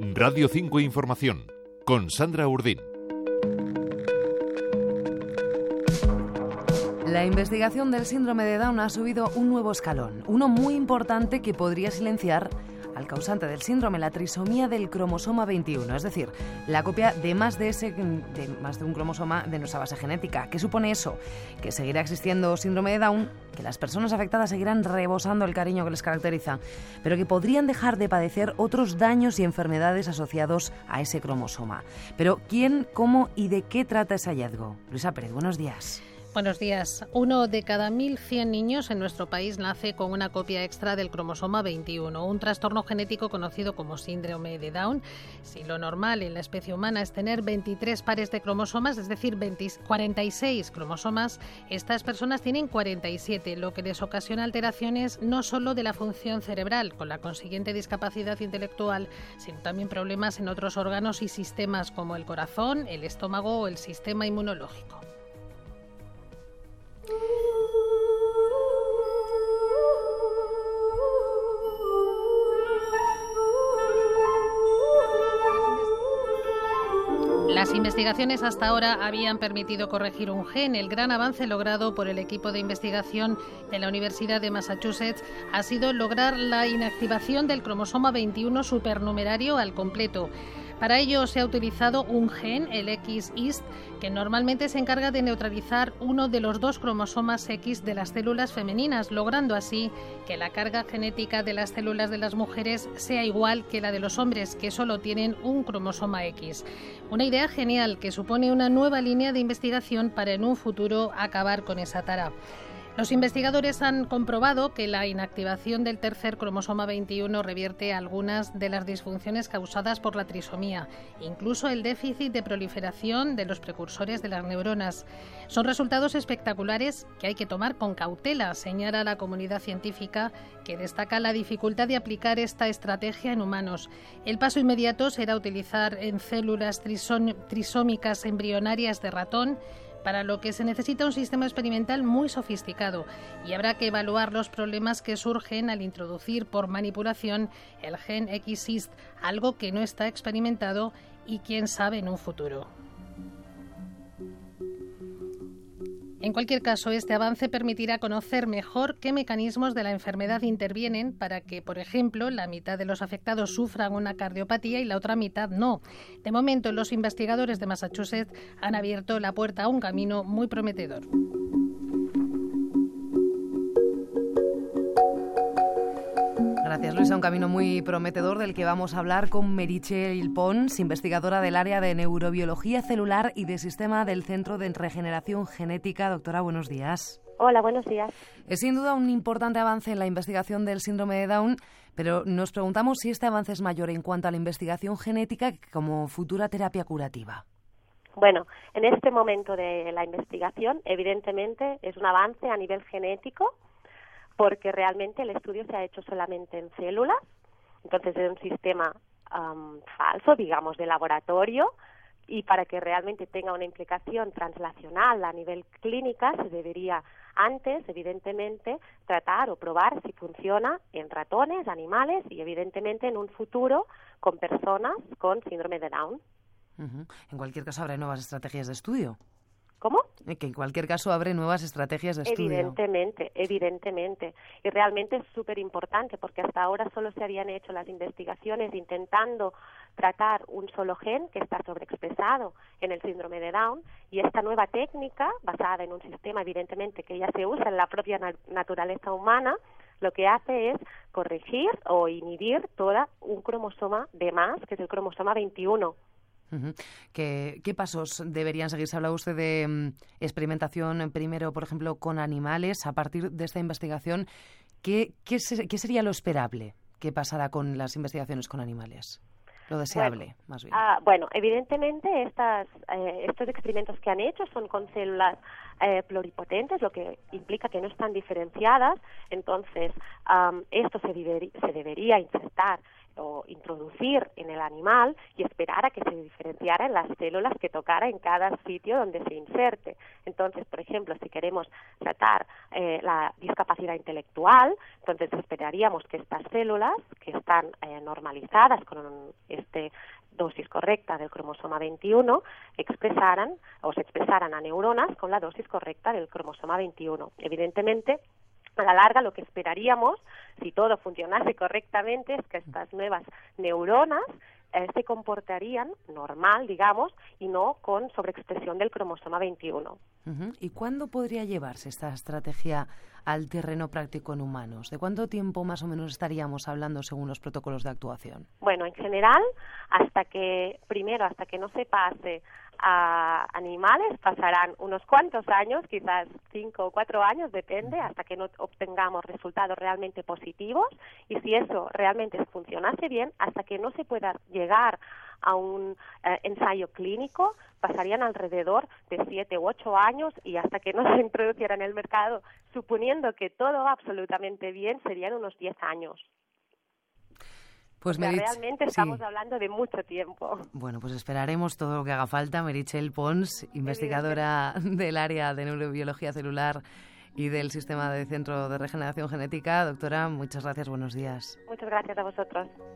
Radio 5 Información, con Sandra Urdín. La investigación del síndrome de Down ha subido un nuevo escalón, uno muy importante que podría silenciar al causante del síndrome, la trisomía del cromosoma 21, es decir, la copia de más de un cromosoma de nuestra base genética. ¿Qué supone eso? Que seguirá existiendo síndrome de Down, que las personas afectadas seguirán rebosando el cariño que les caracteriza, pero que podrían dejar de padecer otros daños y enfermedades asociados a ese cromosoma. Pero ¿quién, cómo y de qué trata ese hallazgo? Luisa Pérez, buenos días. Buenos días. 1 de cada 1.100 niños en nuestro país nace con una copia extra del cromosoma 21, un trastorno genético conocido como síndrome de Down. Si lo normal en la especie humana es tener 23 pares de cromosomas, es decir, 46 cromosomas, estas personas tienen 47, lo que les ocasiona alteraciones no solo de la función cerebral, con la consiguiente discapacidad intelectual, sino también problemas en otros órganos y sistemas como el corazón, el estómago o el sistema inmunológico. Las investigaciones hasta ahora habían permitido corregir un gen. El gran avance logrado por el equipo de investigación de la Universidad de Massachusetts ha sido lograr la inactivación del cromosoma 21 supernumerario al completo. Para ello se ha utilizado un gen, el X-IST, que normalmente se encarga de neutralizar uno de los dos cromosomas X de las células femeninas, logrando así que la carga genética de las células de las mujeres sea igual que la de los hombres, que solo tienen un cromosoma X. Una idea genial que supone una nueva línea de investigación para en un futuro acabar con esa tara. Los investigadores han comprobado que la inactivación del tercer cromosoma 21 revierte algunas de las disfunciones causadas por la trisomía, incluso el déficit de proliferación de los precursores de las neuronas. Son resultados espectaculares que hay que tomar con cautela, señala la comunidad científica, que destaca la dificultad de aplicar esta estrategia en humanos. El paso inmediato será utilizar en células trisómicas embrionarias de ratón, para lo que se necesita un sistema experimental muy sofisticado, y habrá que evaluar los problemas que surgen al introducir por manipulación el gen X-IST, algo que no está experimentado y quién sabe en un futuro. En cualquier caso, este avance permitirá conocer mejor qué mecanismos de la enfermedad intervienen para que, por ejemplo, la mitad de los afectados sufran una cardiopatía y la otra mitad no. De momento, los investigadores de Massachusetts han abierto la puerta a un camino muy prometedor. Gracias, Luisa. Un camino muy prometedor del que vamos a hablar con Meritxell Pons, investigadora del área de neurobiología celular y de sistema del Centro de Regeneración Genética. Doctora, buenos días. Hola, buenos días. Es sin duda un importante avance en la investigación del síndrome de Down, pero nos preguntamos si este avance es mayor en cuanto a la investigación genética que como futura terapia curativa. Bueno, en este momento de la investigación, evidentemente, es un avance a nivel genético, porque realmente el estudio se ha hecho solamente en células, entonces es un sistema falso, digamos, de laboratorio, y para que realmente tenga una implicación translacional a nivel clínica se debería antes, evidentemente, tratar o probar si funciona en ratones, animales y, evidentemente, en un futuro con personas con síndrome de Down. En cualquier caso, habrá nuevas estrategias de estudio. ¿Cómo? Que en cualquier caso habrá nuevas estrategias de estudio. Evidentemente. Y realmente es súper importante porque hasta ahora solo se habían hecho las investigaciones intentando tratar un solo gen que está sobreexpresado en el síndrome de Down, y esta nueva técnica, basada en un sistema evidentemente que ya se usa en la propia naturaleza humana, lo que hace es corregir o inhibir todo un cromosoma de más, que es el cromosoma 21. ¿Qué pasos deberían seguir? Se habla usted de experimentación primero, por ejemplo, con animales. A partir de esta investigación, ¿qué sería lo esperable que pasara con las investigaciones con animales? Lo deseable, más bien. Bueno, evidentemente estos experimentos que han hecho son con células pluripotentes, lo que implica que no están diferenciadas. Entonces, esto se debería insertar o introducir en el animal y esperar a que se diferenciara en las células que tocara en cada sitio donde se inserte. Entonces, por ejemplo, si queremos tratar la discapacidad intelectual, entonces esperaríamos que estas células, que están normalizadas con dosis correcta del cromosoma 21, se expresaran a neuronas con la dosis correcta del cromosoma 21. Evidentemente, a la larga, lo que esperaríamos, si todo funcionase correctamente, es que estas nuevas neuronas se comportarían normal, digamos, y no con sobreexpresión del cromosoma 21. ¿Y cuándo podría llevarse esta estrategia al terreno práctico en humanos? ¿De cuánto tiempo más o menos estaríamos hablando según los protocolos de actuación? Bueno, en general, hasta que no se pase a animales, pasarán unos cuantos años, quizás 5 o 4 años, depende, hasta que no obtengamos resultados realmente positivos, y si eso realmente funcionase bien, hasta que no se pueda llegar a un ensayo clínico, pasarían alrededor de 7 u 8 años, y hasta que no se introduciera en el mercado, suponiendo que todo va absolutamente bien, serían unos 10 años. Pues realmente estamos hablando de mucho tiempo. Bueno, pues esperaremos todo lo que haga falta. Meritxell Pons, investigadora del área de neurobiología celular y del Sistema de Centro de Regeneración Genética. Doctora, muchas gracias, buenos días. Muchas gracias a vosotros.